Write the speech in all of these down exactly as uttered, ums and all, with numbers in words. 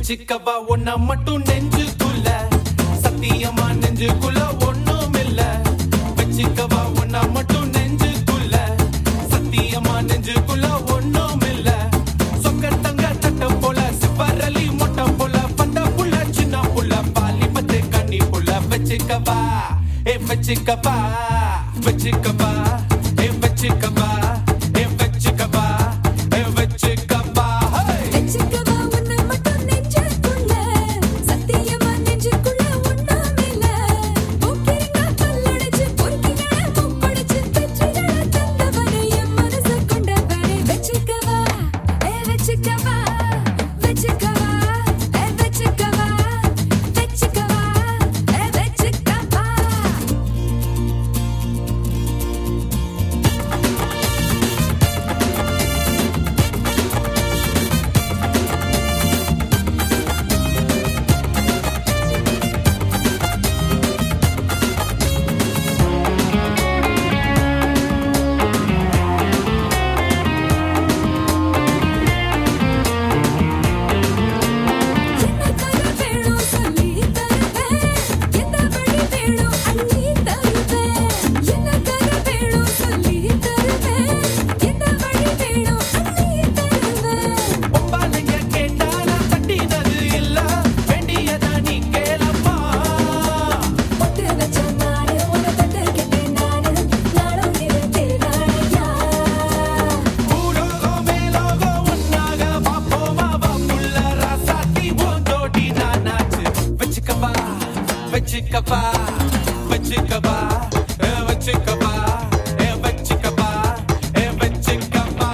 வச்சுக்கவா ஒன்ன மட்டும் நெஞ்சுக்குள்ள சத்தியமா நெஞ்சுக்குள்ள ஒண்ணும் இல்ல வச்சுக்கவா ஒன்ன மட்டும் நெஞ்சுக்குள்ள சத்தியமா நெஞ்சுக்குள்ள ஒண்ணும் இல்ல சொக்க தங்க தட்ட போல சிவரலி மொட்டை போல பட்ட புள்ள சின்ன புள்ள பாலி பத்து கண்ணி புள்ள வச்சுக்கவா ஏ வச்சுக்கவா வச்சுக்கவா ஏ வச்சுக்கவா ஏ வச்சுக்கவா ஏ வச்சுக்கவா வச்சுக்கவா வச்சுக்கவா ஏ வச்சுக்கவா ஏ வச்சுக்கவா ஏ வச்சுக்கவா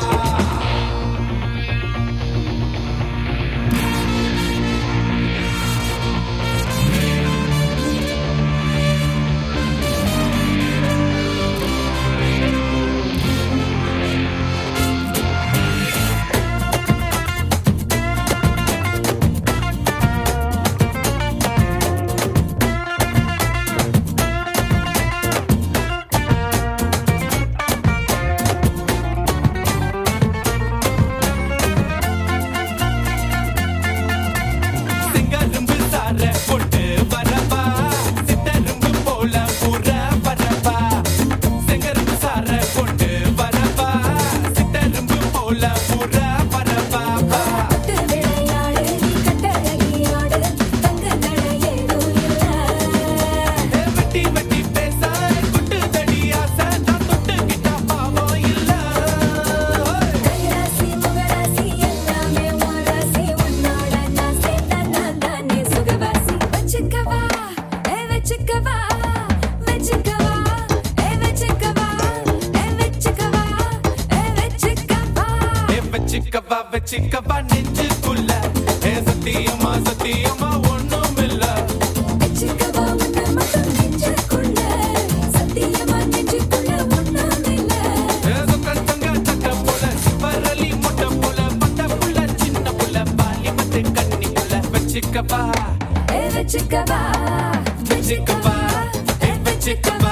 வச்சுக்கவா வச்சுக்கவா நெஞ்சுக்குள்ள ஏ சத்தியமா சத்தியமா ஒண்ணும் இல்ல வச்சுக்கவா ஒன்ன மட்டும் நெஞ்சுக்குள்ள சத்தியமா நெஞ்சுக்குள்ள ஒண்ணும் இல்ல ஏ சொக்க தங்க தட்ட போல சிவரலி மொட்டை போல பட்ட புள்ள சின்ன புள்ள பாலி பத்து கண்ணி புள்ள வச்சுக்கவா ஏ வச்சுக்கவா வச்சுக்கவா ஏ வச்சுக்கவா